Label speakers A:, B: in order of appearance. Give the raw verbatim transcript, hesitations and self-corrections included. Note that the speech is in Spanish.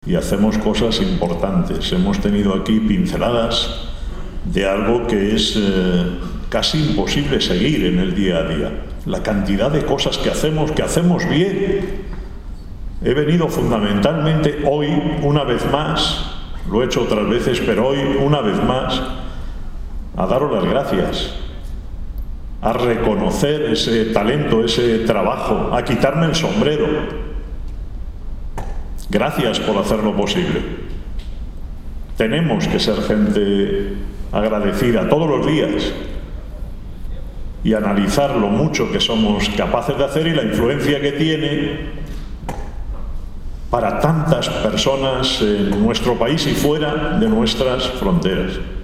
A: y hacemos cosas importantes. Hemos tenido aquí pinceladas de algo que es eh, casi imposible seguir en el día a día. La cantidad de cosas que hacemos, que hacemos bien. He venido fundamentalmente hoy, una vez más, lo he hecho otras veces, pero hoy, una vez más, a daros las gracias, a reconocer ese talento, ese trabajo, a quitarme el sombrero. Gracias por hacerlo posible. Tenemos que ser gente agradecida todos los días y analizar lo mucho que somos capaces de hacer y la influencia que tiene para tantas personas en nuestro país y fuera de nuestras fronteras.